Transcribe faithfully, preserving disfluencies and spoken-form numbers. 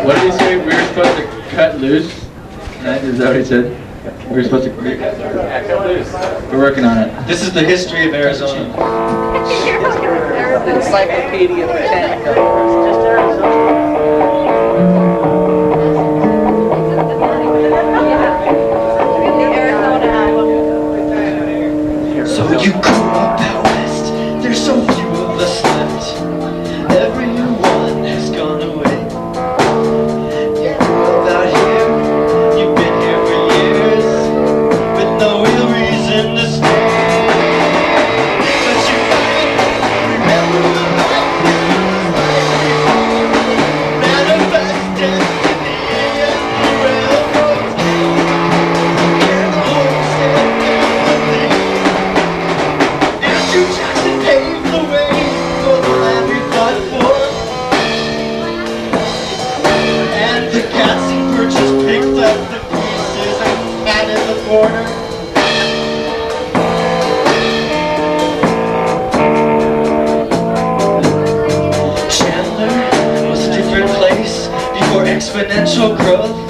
What did he say? We were supposed to cut loose? Right? Is that what he said? We were supposed to Yeah, cut loose. We're working on it. This is the history of Arizona. Encyclopedia Britannica. So you grew up out west. There's so few of us left. Everyone has gone away. You grew up out here. You've been here for years, with no real reason to stay. But you might remember the life you manifest destiny and the railroads came. And the horse and everything. Andrew Jackson paved the way for the land we fought for. And the cats and perches picked up the pieces and added the border. Chandler was a different place before exponential growth.